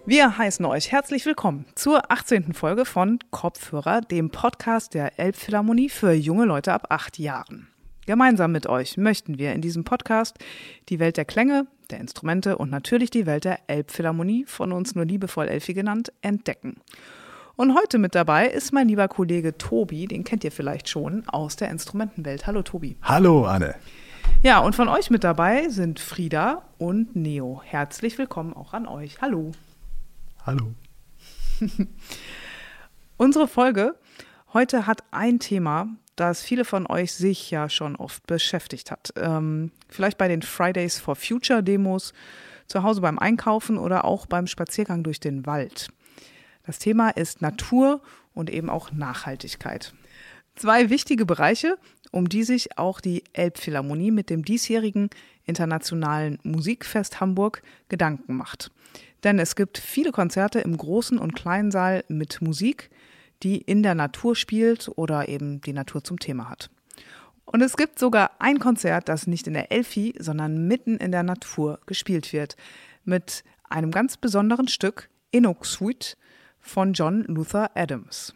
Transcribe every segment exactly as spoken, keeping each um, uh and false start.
Wir heißen euch herzlich willkommen zur achtzehnten Folge von Kopfhörer, dem Podcast der Elbphilharmonie für junge Leute ab acht Jahren. Gemeinsam mit euch möchten wir in diesem Podcast die Welt der Klänge, der Instrumente und natürlich die Welt der Elbphilharmonie, von uns nur liebevoll Elfi genannt, entdecken. Und heute mit dabei ist mein lieber Kollege Tobi, den kennt ihr vielleicht schon, aus der Instrumentenwelt. Hallo Tobi. Hallo Anne. Ja, und von euch mit dabei sind Frieda und Neo. Herzlich willkommen auch an euch. Hallo. Hallo. Unsere Folge heute hat ein Thema, das viele von euch sich ja schon oft beschäftigt hat. Ähm, vielleicht bei den Fridays for Future Demos, zu Hause beim Einkaufen oder auch beim Spaziergang durch den Wald. Das Thema ist Natur und eben auch Nachhaltigkeit. Zwei wichtige Bereiche, um die sich auch die Elbphilharmonie mit dem diesjährigen Internationalen Musikfest Hamburg Gedanken macht. Denn es gibt viele Konzerte im großen und kleinen Saal mit Musik, die in der Natur spielt oder eben die Natur zum Thema hat. Und es gibt sogar ein Konzert, das nicht in der Elfi, sondern mitten in der Natur gespielt wird, mit einem ganz besonderen Stück, Inuk Suite von John Luther Adams.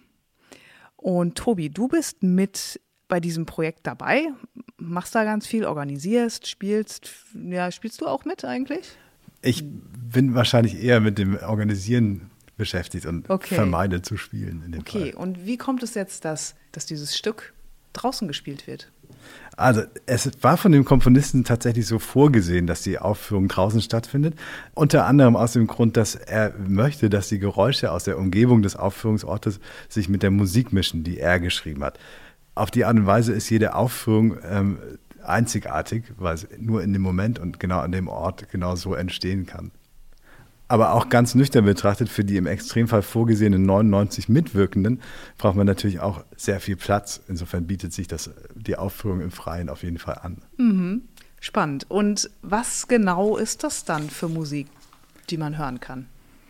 Und Tobi, du bist mit bei diesem Projekt dabei, machst da ganz viel, organisierst, spielst. Ja, spielst du auch mit eigentlich? Ich bin wahrscheinlich eher mit dem Organisieren beschäftigt und okay. vermeide zu spielen in dem Okay, Fall. Und wie kommt es jetzt, dass, dass dieses Stück draußen gespielt wird? Also es war von dem Komponisten tatsächlich so vorgesehen, dass die Aufführung draußen stattfindet. Unter anderem aus dem Grund, dass er möchte, dass die Geräusche aus der Umgebung des Aufführungsortes sich mit der Musik mischen, die er geschrieben hat. Auf die Art und Weise ist jede Aufführung ähm, einzigartig, weil es nur in dem Moment und genau an dem Ort genau so entstehen kann. Aber auch ganz nüchtern betrachtet, für die im Extremfall vorgesehenen neunundneunzig Mitwirkenden braucht man natürlich auch sehr viel Platz. Insofern bietet sich das, die Aufführung im Freien auf jeden Fall an. Mhm. Spannend. Und was genau ist das dann für Musik, die man hören kann?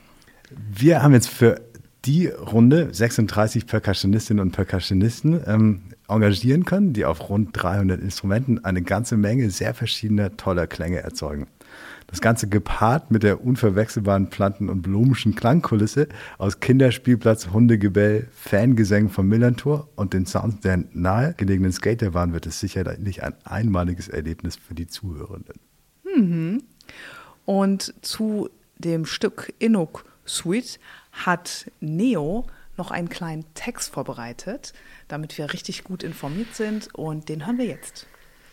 Wir haben jetzt für die Runde sechsunddreißig Percussionistinnen und Percussionisten ähm, engagieren können, die auf rund dreihundert Instrumenten eine ganze Menge sehr verschiedener toller Klänge erzeugen. Das Ganze gepaart mit der unverwechselbaren Planten- und blumenschen Klangkulisse aus Kinderspielplatz, Hundegebell, Fangesängen vom Millantor und den Sounds der nahe gelegenen Skaterbahn wird es sicherlich ein einmaliges Erlebnis für die Zuhörenden. Mhm. Und zu dem Stück Inuk Suite hat Neo noch einen kleinen Text vorbereitet, damit wir richtig gut informiert sind, und den hören wir jetzt.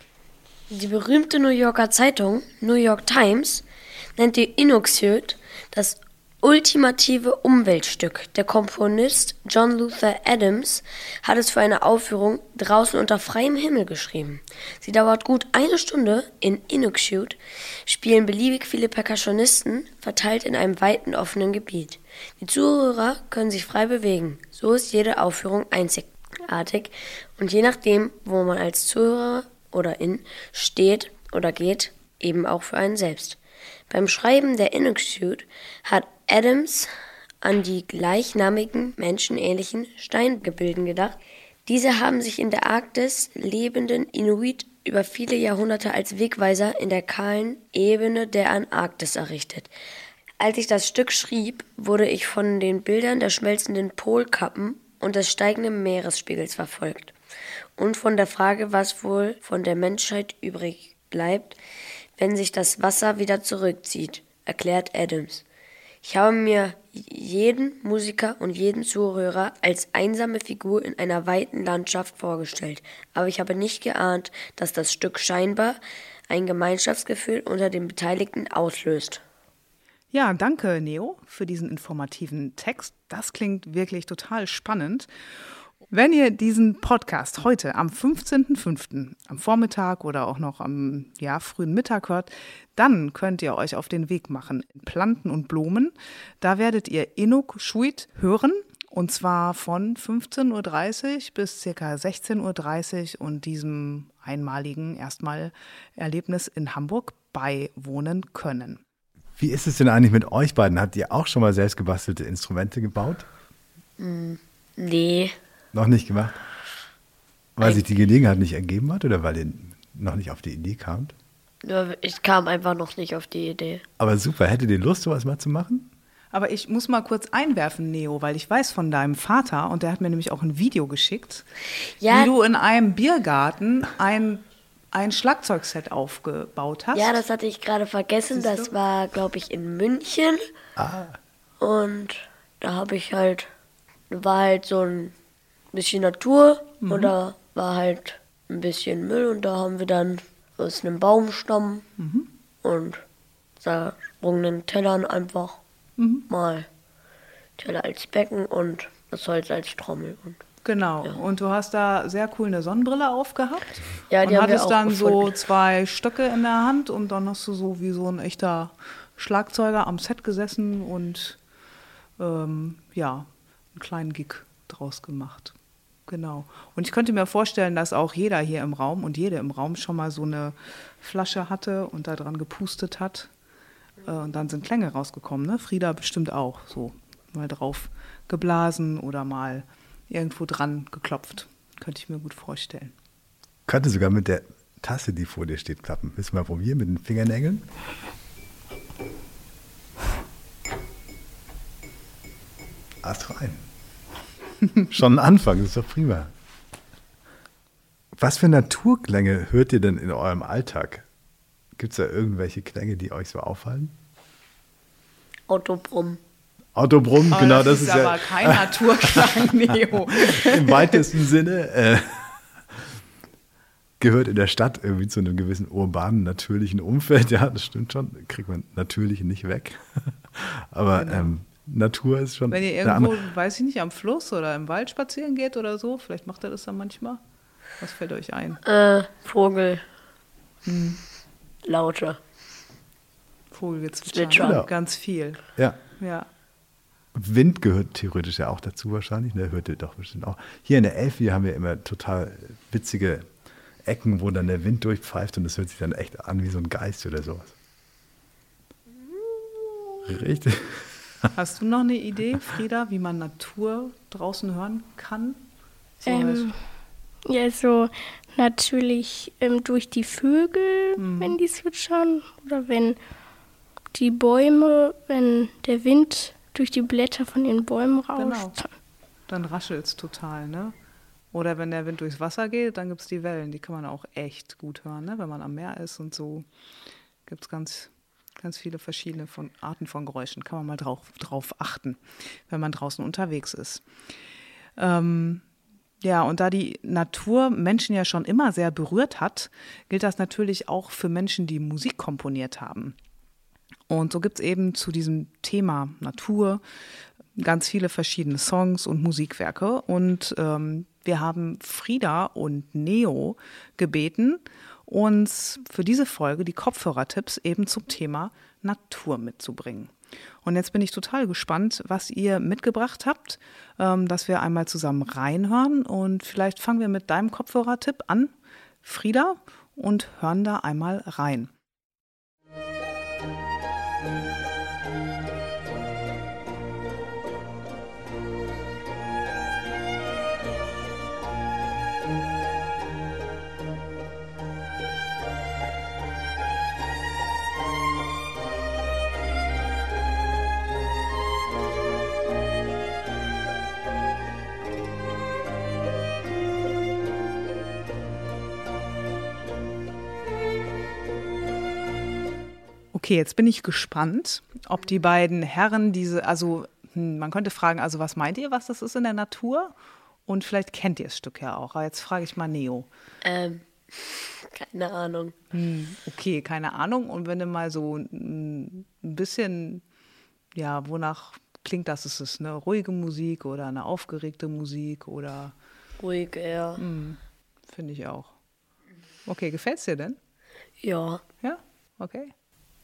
Die berühmte New Yorker Zeitung New York Times nennt die Inuk Suite das ultimative Umweltstück. Der Komponist John Luther Adams hat es für eine Aufführung draußen unter freiem Himmel geschrieben. Sie dauert gut eine Stunde. In Inuk Suite spielen beliebig viele Percussionisten, verteilt in einem weiten offenen Gebiet. Die Zuhörer können sich frei bewegen. So ist jede Aufführung einzigartig und je nachdem, wo man als Zuhörer oder in steht oder geht, eben auch für einen selbst. Beim Schreiben der Inuk Suite hat Adams an die gleichnamigen, menschenähnlichen Steingebilden gedacht. Diese haben sich in der Arktis lebenden Inuit über viele Jahrhunderte als Wegweiser in der kahlen Ebene der Antarktis errichtet. Als ich das Stück schrieb, wurde ich von den Bildern der schmelzenden Polkappen und des steigenden Meeresspiegels verfolgt und von der Frage, was wohl von der Menschheit übrig bleibt, wenn sich das Wasser wieder zurückzieht, erklärt Adams. Ich habe mir jeden Musiker und jeden Zuhörer als einsame Figur in einer weiten Landschaft vorgestellt, aber ich habe nicht geahnt, dass das Stück scheinbar ein Gemeinschaftsgefühl unter den Beteiligten auslöst. Ja, danke Neo für diesen informativen Text. Das klingt wirklich total spannend. Wenn ihr diesen Podcast heute am fünfzehnten fünften am Vormittag oder auch noch am ja, frühen Mittag hört, dann könnt ihr euch auf den Weg machen in Planten und Blumen. Da werdet ihr Inuk Suite hören, und zwar von fünfzehn Uhr dreißig bis ca. sechzehn Uhr dreißig und diesem einmaligen erstmal Erlebnis in Hamburg beiwohnen können. Wie ist es denn eigentlich mit euch beiden? Habt ihr auch schon mal selbst gebastelte Instrumente gebaut? Mm, nee. Noch nicht gemacht? Weil sich die Gelegenheit nicht ergeben hat oder weil ihr noch nicht auf die Idee kamt? Ja, ich kam einfach noch nicht auf die Idee. Aber super, hättet ihr Lust, sowas mal zu machen? Aber ich muss mal kurz einwerfen, Neo, weil ich weiß von deinem Vater, und der hat mir nämlich auch ein Video geschickt, Ja. wie du in einem Biergarten ein, ein Schlagzeugset aufgebaut hast. Ja, das hatte ich gerade vergessen. Siehst Das du? war, glaube ich, in München. Ah, Und da habe ich halt, war halt so ein bisschen Natur und da war halt ein bisschen Müll und da haben wir dann aus einem Baumstamm und zersprungenen Tellern einfach mal Teller als Becken und das Holz als Trommel. Und Genau. Und du hast da sehr cool eine Sonnenbrille aufgehabt. Ja, die und haben wir hattest auch dann so gefunden. zwei Stöcke in der Hand und dann hast du so wie so ein echter Schlagzeuger am Set gesessen und ähm, ja, einen kleinen Gig draus gemacht. Genau. Und ich könnte mir vorstellen, dass auch jeder hier im Raum und jede im Raum schon mal so eine Flasche hatte und da dran gepustet hat. Äh, und dann sind Klänge rausgekommen, ne? Frieda bestimmt auch so. Mal drauf geblasen oder mal irgendwo dran geklopft. Könnte ich mir gut vorstellen. könnte sogar mit der Tasse, die vor dir steht, klappen. Willst du mal probieren mit den Fingernägeln? Ast rein. Schon ein Anfang, das ist doch prima. Was für Naturklänge hört ihr denn in eurem Alltag? Gibt es da irgendwelche Klänge, die euch so auffallen? Autobrumm. Autobrummen, Aber genau, das, das ist ist aber ja kein Naturklang, Neo. im weitesten Sinne äh, gehört in der Stadt irgendwie zu einem gewissen urbanen, natürlichen Umfeld. Ja, das stimmt schon, kriegt man natürlich nicht weg. Aber Genau. ähm, Natur ist schon Wenn ihr eine irgendwo, andere- weiß ich nicht, am Fluss oder im Wald spazieren geht oder so, vielleicht macht ihr das dann manchmal. Was fällt euch ein? Äh, Vogel. Laute. Vogelgezwitscher. Zwitschern. Genau. Ganz viel. Ja. Ja. Wind gehört theoretisch ja auch dazu wahrscheinlich. Der hört ihr doch bestimmt auch. Hier in der Elfi haben wir immer total witzige Ecken, wo dann der Wind durchpfeift und es hört sich dann echt an wie so ein Geist oder sowas. Richtig. Hast du noch eine Idee, Frieda, wie man Natur draußen hören kann? So Ähm, ja, so natürlich ähm, durch die Vögel, wenn die zwitschern, oder wenn die Bäume, wenn der Wind durch die Blätter von den Bäumen rauscht. Genau. Dann raschelt es total, ne? Oder wenn der Wind durchs Wasser geht, dann gibt es die Wellen, die kann man auch echt gut hören, ne? Wenn man am Meer ist und so, gibt es ganz, ganz viele verschiedene von, Arten von Geräuschen. Kann man mal drauf, drauf achten, wenn man draußen unterwegs ist. Ähm, ja, und da die Natur Menschen ja schon immer sehr berührt hat, gilt das natürlich auch für Menschen, die Musik komponiert haben. Und so gibt es eben zu diesem Thema Natur ganz viele verschiedene Songs und Musikwerke. Und ähm, wir haben Frieda und Neo gebeten, uns für diese Folge die Kopfhörertipps eben zum Thema Natur mitzubringen. Und jetzt bin ich total gespannt, was ihr mitgebracht habt, ähm, dass wir einmal zusammen reinhören. Und vielleicht fangen wir mit deinem Kopfhörertipp an, Frieda, und hören da einmal rein. Okay, jetzt bin ich gespannt, ob die beiden Herren diese, also hm, man könnte fragen, also was meint ihr, was das ist in der Natur? Und vielleicht kennt ihr das Stück ja auch. Aber jetzt frage ich mal Neo. Ähm, keine Ahnung. Hm, okay, keine Ahnung. Und wenn du mal so ein bisschen, ja, wonach klingt das? Ist es eine ruhige Musik oder eine aufgeregte Musik oder, Ruhig eher. finde ich auch. Okay, gefällt's dir denn? Ja. Ja? Okay.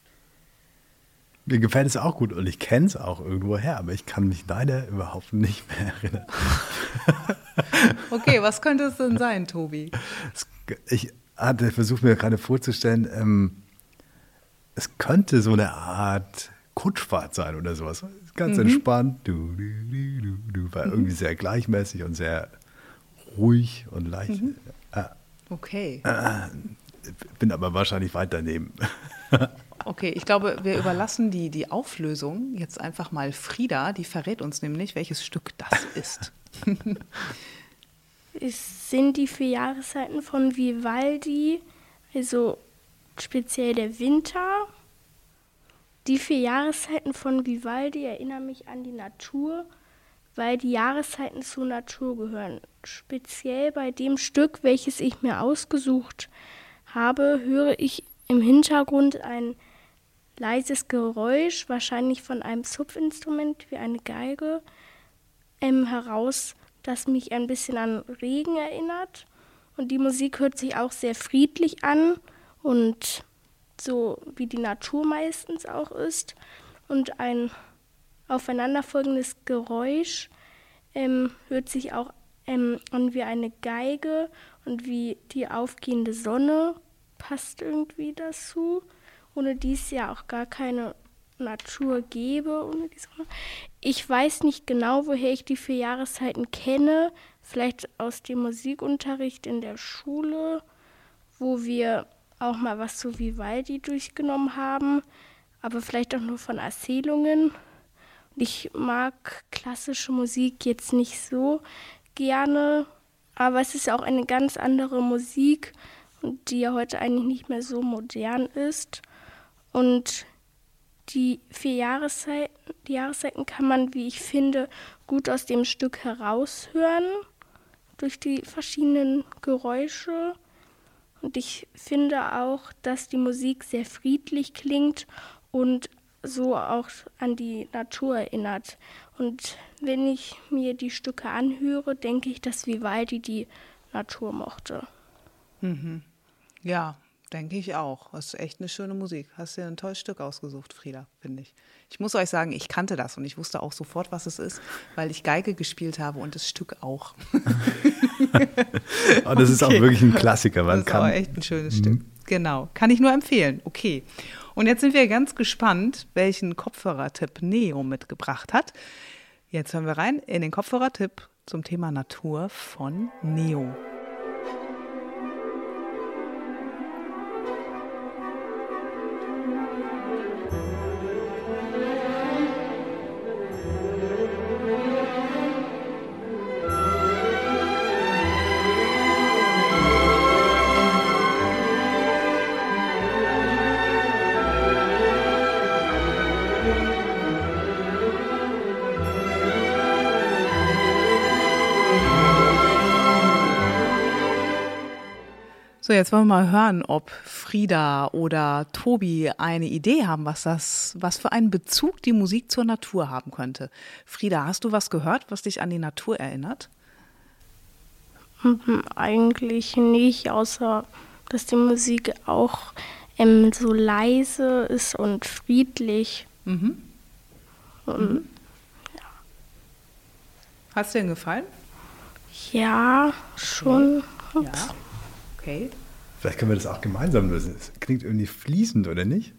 Mir gefällt es auch gut und ich kenne es auch irgendwo her, aber ich kann mich leider überhaupt nicht mehr erinnern. Okay, was könnte es denn sein, Tobi? Es- Ich hatte versucht mir gerade vorzustellen, ähm, es könnte so eine Art Kutschfahrt sein oder sowas. Ganz entspannt. Du, du, du, du, du, war irgendwie sehr gleichmäßig und sehr ruhig und leicht. Äh, Okay. bin aber wahrscheinlich weit daneben. okay. Ich glaube, wir überlassen die, die Auflösung jetzt einfach mal Frieda. Die verrät uns nämlich, welches Stück das ist. Es sind die vier Jahreszeiten von Vivaldi, also speziell der Winter. Die vier Jahreszeiten von Vivaldi erinnern mich an die Natur, weil die Jahreszeiten zur Natur gehören. Speziell bei dem Stück, welches ich mir ausgesucht habe, höre ich im Hintergrund ein leises Geräusch, wahrscheinlich von einem Zupfinstrument wie eine Geige, ähm, heraus, das mich ein bisschen an Regen erinnert. Und die Musik hört sich auch sehr friedlich an und so wie die Natur meistens auch ist. Und ein aufeinanderfolgendes Geräusch ähm, hört sich auch ähm, an wie eine Geige und wie die aufgehende Sonne passt irgendwie dazu, ohne die es ja auch gar keine Natur gäbe. Ohne die Sonne. Ich weiß nicht genau, woher ich die vier Jahreszeiten kenne, vielleicht aus dem Musikunterricht in der Schule, wo wir auch mal was zu Vivaldi durchgenommen haben, aber vielleicht auch nur von Erzählungen. Ich mag klassische Musik jetzt nicht so gerne, aber es ist auch eine ganz andere Musik, die ja heute eigentlich nicht mehr so modern ist. Und die vier Jahreszeiten, die Jahreszeiten kann man, wie ich finde, gut aus dem Stück heraushören, durch die verschiedenen Geräusche. Und ich finde auch, dass die Musik sehr friedlich klingt und so auch an die Natur erinnert. Und wenn ich mir die Stücke anhöre, denke ich, dass Vivaldi die Natur mochte. Mhm. Ja, denke ich auch. Das ist echt eine schöne Musik. Hast dir ein tolles Stück ausgesucht, Frieda, finde ich. Ich muss euch sagen, ich kannte das und ich wusste auch sofort, was es ist, weil ich Geige gespielt habe und das Stück auch. Aber das ist okay. Auch wirklich ein Klassiker. Man das ist kann auch echt ein schönes mhm. Stück. Genau, kann ich nur empfehlen. Okay. Und jetzt sind wir ganz gespannt, welchen Kopfhörertipp Neo mitgebracht hat. Jetzt hören wir rein in den Kopfhörertipp zum Thema Natur von Neo. So, jetzt wollen wir mal hören, ob Frieda oder Tobi eine Idee haben, was das, was für einen Bezug die Musik zur Natur haben könnte. Frieda, hast du was gehört, was dich an die Natur erinnert? Eigentlich nicht, außer dass die Musik auch ähm, so leise ist und friedlich. Mhm. Und, mhm. Ja. Hat es dir denn gefallen? Ja, schon. Okay. Ja. Okay. Vielleicht können wir das auch gemeinsam lösen. Es klingt irgendwie fließend, oder nicht?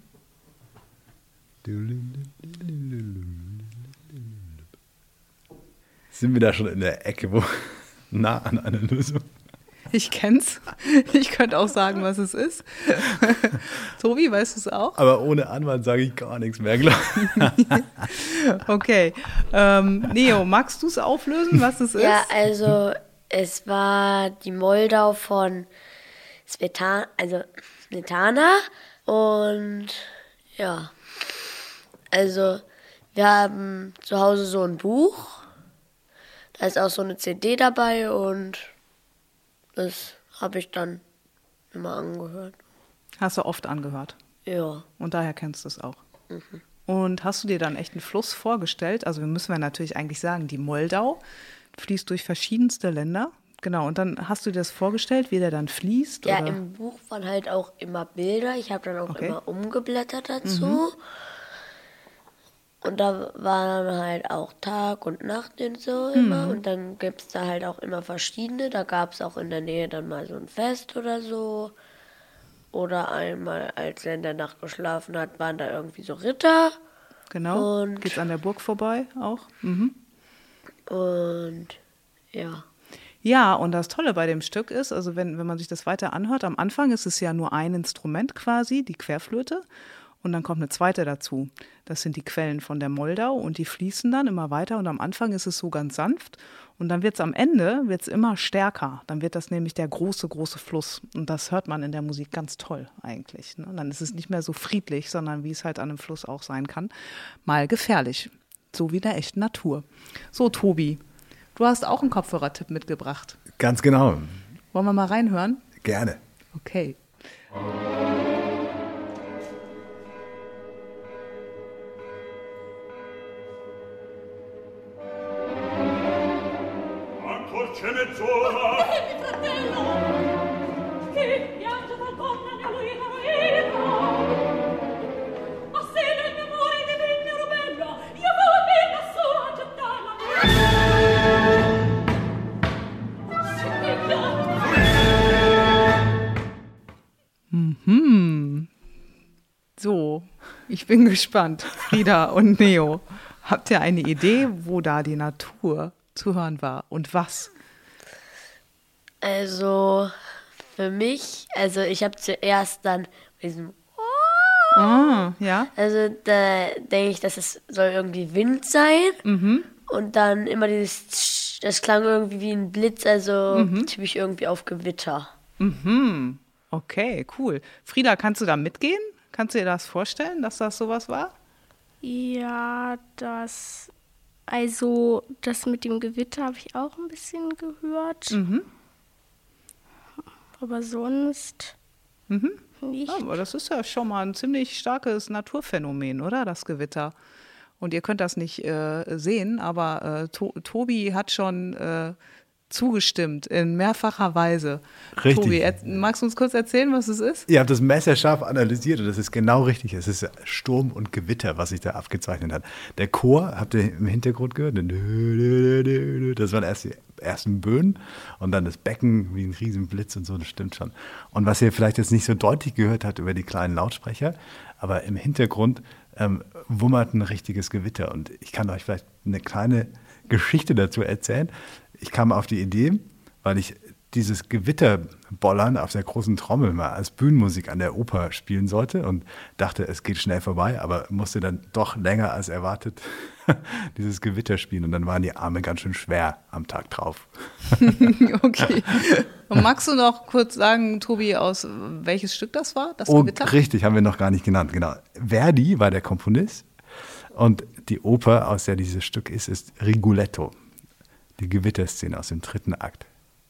Sind wir da schon in der Ecke, wo nah an einer Lösung? Ich kenn's. Ich könnte auch sagen, was es ist. Tobi, weißt du es auch? Aber ohne Anwalt sage ich gar nichts mehr, glaube ich. Okay. Ähm, Neo, magst du es auflösen, was es ist? Ja, also es war die Moldau von Svetlana, also Svetlana. Und ja, also wir haben zu Hause so ein Buch. Da ist auch so eine C D dabei und das habe ich dann immer angehört. Hast du oft angehört? Ja. Und daher kennst du es auch? Mhm. Und hast du dir dann echt einen Fluss vorgestellt? Also müssen wir natürlich eigentlich sagen, die Moldau fließt durch verschiedenste Länder. Genau, und dann hast du dir das vorgestellt, wie der dann fließt? Ja, oder? Im Buch waren halt auch immer Bilder. Ich habe dann auch Okay. immer umgeblättert dazu. Mhm. Und da war dann halt auch Tag und Nacht und so immer. Mhm. Und dann gibt es da halt auch immer verschiedene. Da gab es auch in der Nähe dann mal so ein Fest oder so. Oder einmal, als er in der Nacht geschlafen hat, waren da irgendwie so Ritter. Genau, Und- geht's an der Burg vorbei auch? Mhm. Und ja. Ja, und das Tolle bei dem Stück ist, also wenn, wenn man sich das weiter anhört, am Anfang ist es ja nur ein Instrument quasi, die Querflöte. Und dann kommt eine zweite dazu. Das sind die Quellen von der Moldau und die fließen dann immer weiter. Und am Anfang ist es so ganz sanft. Und dann wird es am Ende wird's immer stärker. Dann wird das nämlich der große, große Fluss. Und das hört man in der Musik ganz toll eigentlich. Ne? Und dann ist es nicht mehr so friedlich, sondern wie es halt an einem Fluss auch sein kann, mal gefährlich. So wie in der echten Natur. So, Tobi, du hast auch einen Kopfhörertipp mitgebracht. Ganz genau. Wollen wir mal reinhören? Gerne. Okay. C'è mezz'ora. Mi fratello, che piange falconna ne lui caroera. A se nel mio amore divenne rubella, io vo la pena sua accettarla. Mhm. So, ich bin gespannt. Frieda und Neo, habt ihr eine Idee, wo da die Natur zu hören war und was? Also für mich, also ich habe zuerst dann diesen Ah, ja. Also da denke ich, dass es soll irgendwie Wind sein. Mhm. Und dann immer dieses Tsch, das klang irgendwie wie ein Blitz, also Mhm. typisch irgendwie auf Gewitter. Mhm. Okay, cool. Frieda, kannst du da mitgehen? Kannst du dir das vorstellen, dass das sowas war? Ja, das, also das mit dem Gewitter habe ich auch ein bisschen gehört. Mhm. Aber sonst Mhm. nicht. Ja, aber das ist ja schon mal ein ziemlich starkes Naturphänomen, oder? Das Gewitter. Und ihr könnt das nicht äh, sehen, aber äh, to- Tobi hat schon äh, zugestimmt in mehrfacher Weise. Richtig. Tobi, er, magst du uns kurz erzählen, was es ist? Ihr habt das messerscharf analysiert und das ist genau richtig. Es ist Sturm und Gewitter, was sich da abgezeichnet hat. Der Chor, habt ihr im Hintergrund gehört? Das waren erst die ersten Böen und dann das Becken wie ein Riesenblitz und so, das stimmt schon. Und was ihr vielleicht jetzt nicht so deutlich gehört habt über die kleinen Lautsprecher, aber im Hintergrund ähm, wummert ein richtiges Gewitter. Und ich kann euch vielleicht eine kleine Geschichte dazu erzählen. Ich kam auf die Idee, weil ich dieses Gewitterbollern auf der großen Trommel mal als Bühnenmusik an der Oper spielen sollte und dachte, es geht schnell vorbei, aber musste dann doch länger als erwartet dieses Gewitter spielen und dann waren die Arme ganz schön schwer am Tag drauf. Okay. Und magst du noch kurz sagen, Tobi, aus welches Stück das war, das Oh, Gewitter? richtig, haben wir noch gar nicht genannt, genau. Verdi war der Komponist und die Oper, aus der dieses Stück ist, ist Rigoletto, die Gewitterszene aus dem dritten Akt.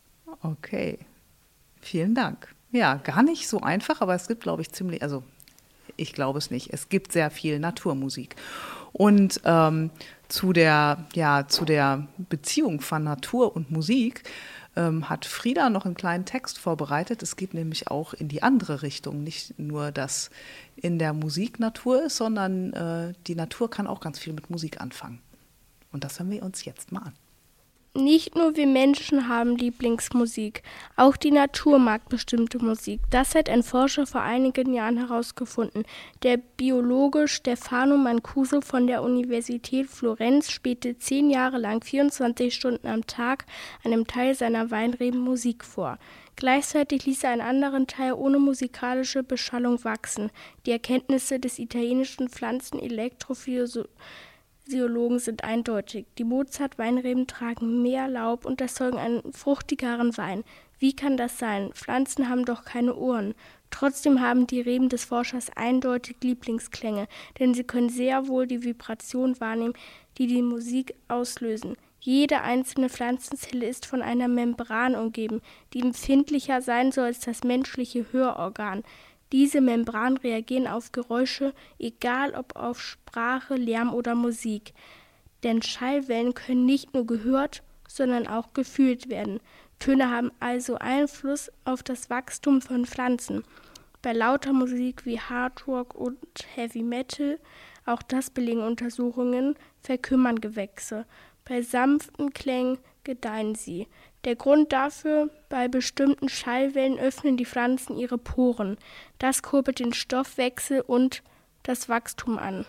Okay, vielen Dank. Ja, gar nicht so einfach, aber es gibt, glaube ich, ziemlich, also ich glaube es nicht, es gibt sehr viel Naturmusik. Und ähm, zu der, ja, zu der Beziehung von Natur und Musik ähm, hat Frieda noch einen kleinen Text vorbereitet. Es geht nämlich auch in die andere Richtung, nicht nur, dass in der Musik Natur ist, sondern äh, die Natur kann auch ganz viel mit Musik anfangen. Und das hören wir uns jetzt mal an. Nicht nur wir Menschen haben Lieblingsmusik, auch die Natur mag bestimmte Musik. Das hat ein Forscher vor einigen Jahren herausgefunden. Der Biologe Stefano Mancuso von der Universität Florenz spielte zehn Jahre lang vierundzwanzig Stunden am Tag einem Teil seiner Weinreben Musik vor. Gleichzeitig ließ er einen anderen Teil ohne musikalische Beschallung wachsen. Die Erkenntnisse des italienischen Pflanzen-Elektrophilosophen Physiologen sind eindeutig. Die Mozart-Weinreben tragen mehr Laub und erzeugen einen fruchtigeren Wein. Wie kann das sein? Pflanzen haben doch keine Ohren. Trotzdem haben die Reben des Forschers eindeutig Lieblingsklänge, denn sie können sehr wohl die Vibration wahrnehmen, die die Musik auslösen. Jede einzelne Pflanzenzelle ist von einer Membran umgeben, die empfindlicher sein soll als das menschliche Hörorgan. Diese Membranen reagieren auf Geräusche, egal ob auf Sprache, Lärm oder Musik. Denn Schallwellen können nicht nur gehört, sondern auch gefühlt werden. Töne haben also Einfluss auf das Wachstum von Pflanzen. Bei lauter Musik wie Hard Rock und Heavy Metal, auch das belegen Untersuchungen, verkümmern Gewächse. Bei sanften Klängen gedeihen sie. Der Grund dafür, bei bestimmten Schallwellen öffnen die Pflanzen ihre Poren. Das kurbelt den Stoffwechsel und das Wachstum an.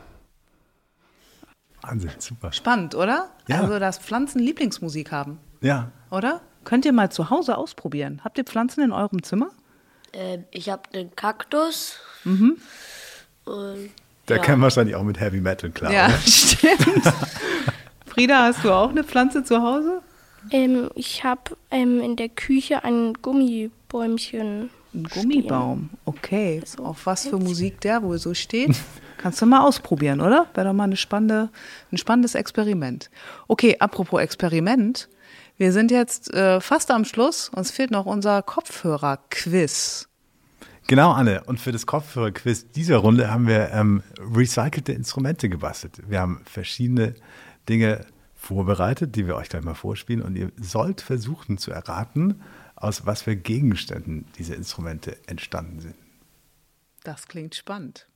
Wahnsinn, super. Spannend, oder? Ja. Also, dass Pflanzen Lieblingsmusik haben, Ja, oder? Könnt ihr mal zu Hause ausprobieren. Habt ihr Pflanzen in eurem Zimmer? Ähm, ich habe einen Kaktus. Mhm. Und, Der ja. kann wahrscheinlich auch mit Heavy Metal klar. Ja, Oder? stimmt. Frieda, hast du auch eine Pflanze zu Hause? Ähm, ich habe ähm, in der Küche ein Gummibäumchen. Ein Gummibaum, okay. Also, Auf was für Musik der wohl so steht? Kannst du mal ausprobieren, oder? Wäre doch mal eine spannende, ein spannendes Experiment. Okay, apropos Experiment. Wir sind jetzt äh, fast am Schluss. Uns fehlt noch unser Kopfhörer-Quiz. Genau, Anne. Und für das Kopfhörer-Quiz dieser Runde haben wir ähm, recycelte Instrumente gebastelt. Wir haben verschiedene Dinge vorbereitet, die wir euch gleich mal vorspielen. Und ihr sollt versuchen zu erraten, aus was für Gegenständen diese Instrumente entstanden sind. Das klingt spannend.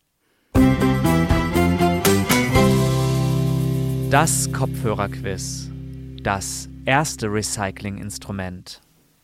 Das Kopfhörerquiz. Das erste Recycling-Instrument.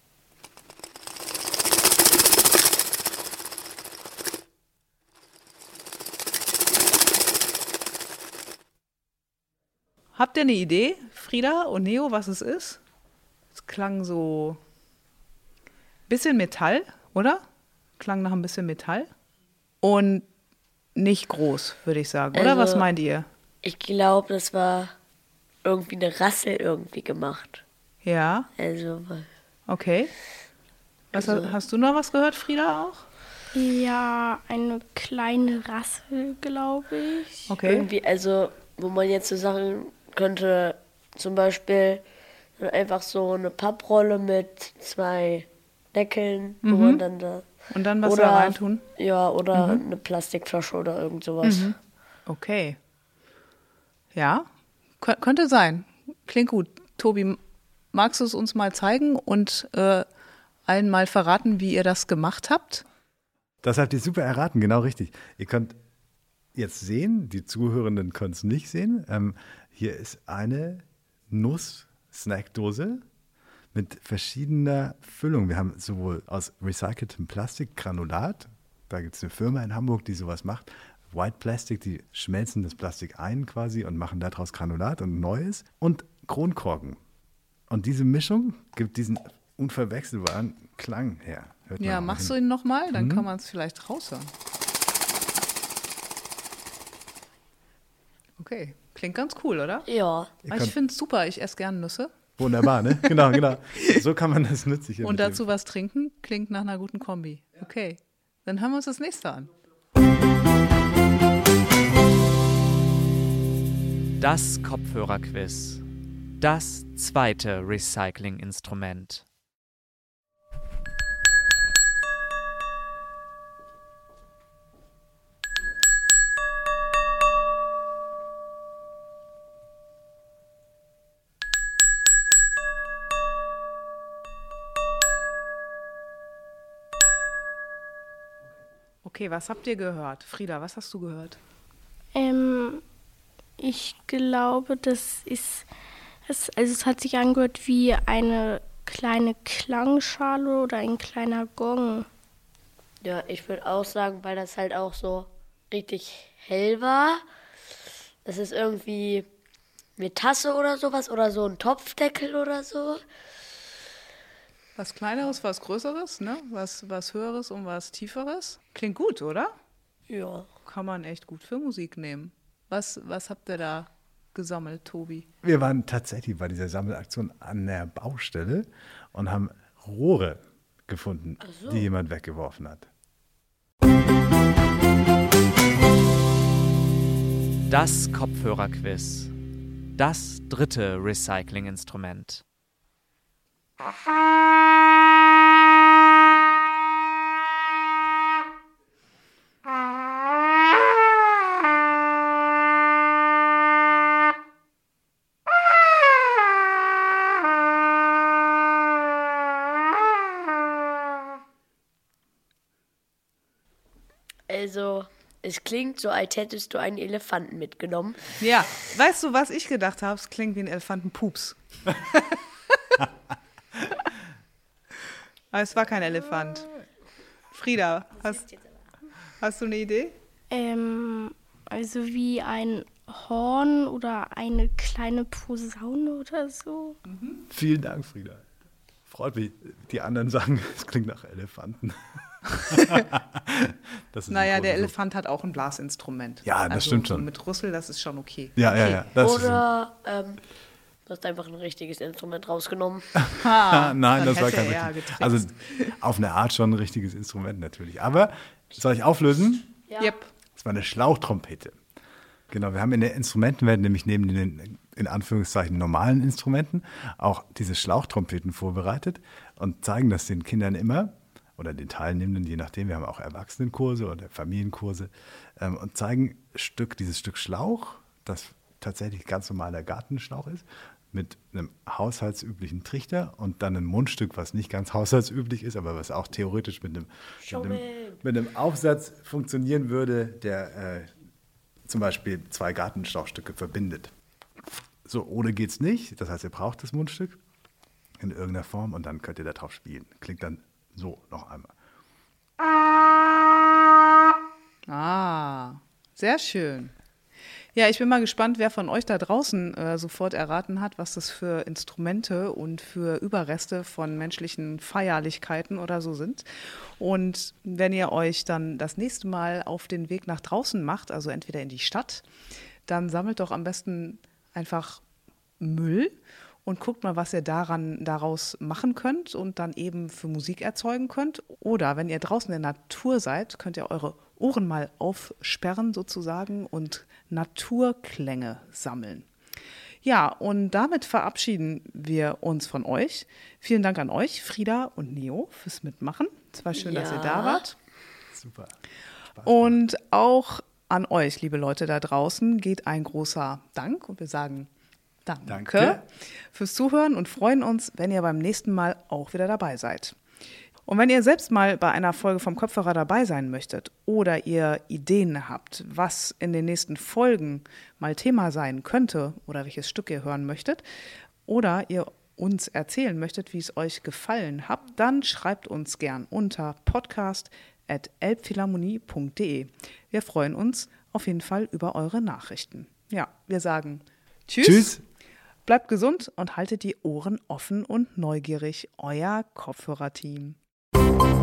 Habt ihr eine Idee, Frieda und Neo, was es ist? Es klang so ein bisschen Metall, oder? Klang nach ein bisschen Metall. Und nicht groß, würde ich sagen, oder? Also, Was meint ihr? Ich glaube, das war irgendwie eine Rassel irgendwie gemacht. Ja, Also, okay. Was, Also- hast du noch was gehört, Frieda, auch? Ja, eine kleine Rassel, glaube ich. Okay. irgendwie, also, wo man jetzt so sagen könnte, zum Beispiel einfach so eine Papprolle mit zwei Deckeln, wo man dann da. Und dann was oder, da reintun? Ja, oder eine Plastikflasche oder irgend sowas. Okay. Ja, Kö- könnte sein. Klingt gut. Tobi, magst du es uns mal zeigen und äh, allen mal verraten, wie ihr das gemacht habt? Das habt ihr super erraten, genau richtig. Ihr könnt jetzt sehen, die Zuhörenden können es nicht sehen. Ähm, hier ist eine Nuss-Snackdose mit verschiedener Füllung. Wir haben sowohl aus recyceltem Plastik Granulat, da gibt es eine Firma in Hamburg, die sowas macht, White Plastic, die schmelzen das Plastik ein quasi und machen daraus Granulat und Neues und Kronkorken. Und diese Mischung gibt diesen unverwechselbaren Klang her. Hört mal Ja, mal machst hin. du ihn nochmal? Dann kann man es vielleicht raushören. Okay, klingt ganz cool, oder? Ja. Ihr Ich könnt- finde es super, ich esse gerne Nüsse. Wunderbar, ne? Genau, genau. So kann man das nützlich Und erleben. dazu was trinken, klingt nach einer guten Kombi. Okay, dann hören wir uns das nächste an. Das Kopfhörerquiz. Das zweite Recycling-Instrument. Okay, was habt ihr gehört? Frieda, was hast du gehört? Ähm, ich glaube, das ist, es, also es hat sich angehört wie eine kleine Klangschale oder ein kleiner Gong. Ja, ich würde auch sagen, weil das halt auch so richtig hell war. Das ist irgendwie eine Tasse oder sowas oder so ein Topfdeckel oder so. Was Kleineres, was Größeres, ne? Was, was Höheres und was Tieferes. Klingt gut, oder? Ja. Kann man echt gut für Musik nehmen. Was, was habt ihr da gesammelt, Tobi? Wir waren tatsächlich bei dieser Sammelaktion an der Baustelle und haben Rohre gefunden, die jemand weggeworfen hat. Das Kopfhörerquiz. Das dritte Recycling-Instrument. Also, es klingt so, als hättest du einen Elefanten mitgenommen. Ja, weißt du, was ich gedacht habe? Es klingt wie ein Elefantenpups. Aber es war kein Elefant. Frieda, hast, hast du eine Idee? Ähm, also wie ein Horn oder eine kleine Posaune oder so. Vielen Dank, Frieda. Freut mich. Die anderen sagen, es klingt nach Elefanten. Das ist Naja, ein der großes- Elefant hat auch ein Blasinstrument. Ja, das also, stimmt so schon. mit Rüssel, das ist schon okay. Ja, ja, ja. Das Oder ähm, du hast einfach ein richtiges Instrument rausgenommen. Ha, ist, nein, dann das war hätte kein er richtiges. getrickst. Also auf eine Art schon ein richtiges Instrument natürlich. Aber soll ich auflösen? Ja. Yep. Das war eine Schlauchtrompete. Genau, wir haben in der Instrumentenwelt nämlich neben den in Anführungszeichen normalen Instrumenten auch diese Schlauchtrompeten vorbereitet und zeigen das den Kindern immer oder den Teilnehmenden, je nachdem, wir haben auch Erwachsenenkurse oder Familienkurse ähm, und zeigen Stück, dieses Stück Schlauch, das tatsächlich ganz normaler Gartenschlauch ist, mit einem haushaltsüblichen Trichter und dann ein Mundstück, was nicht ganz haushaltsüblich ist, aber was auch theoretisch mit einem, mit einem, mit einem Aufsatz funktionieren würde, der äh, zum Beispiel zwei Gartenschlauchstücke verbindet. So, ohne geht's nicht. Das heißt, ihr braucht das Mundstück in irgendeiner Form und dann könnt ihr da drauf spielen. Klingt dann so noch einmal. Ah, sehr schön. Ja, ich bin mal gespannt, wer von euch da draußen äh, sofort erraten hat, was das für Instrumente und für Überreste von menschlichen Feierlichkeiten oder so sind. Und wenn ihr euch dann das nächste Mal auf den Weg nach draußen macht, also entweder in die Stadt, dann sammelt doch am besten einfach Müll und guckt mal, was ihr daran daraus machen könnt und dann eben für Musik erzeugen könnt. Oder wenn ihr draußen in der Natur seid, könnt ihr eure Ohren mal aufsperren sozusagen und Naturklänge sammeln. Ja, und damit verabschieden wir uns von euch. Vielen Dank an euch, Frieda und Neo, fürs Mitmachen. Es war schön, Ja. dass ihr da wart. Super. Spaß. Und auch an euch, liebe Leute da draußen, geht ein großer Dank und wir sagen Danke, Danke. fürs Zuhören und freuen uns, wenn ihr beim nächsten Mal auch wieder dabei seid. Und wenn ihr selbst mal bei einer Folge vom Kopfhörer dabei sein möchtet oder ihr Ideen habt, was in den nächsten Folgen mal Thema sein könnte oder welches Stück ihr hören möchtet oder ihr uns erzählen möchtet, wie es euch gefallen hat, dann schreibt uns gern unter podcast at elbphilharmonie punkt de. Wir freuen uns auf jeden Fall über eure Nachrichten. Ja, wir sagen Tschüss. Tschüss. Bleibt gesund und haltet die Ohren offen und neugierig. Euer Kopfhörerteam.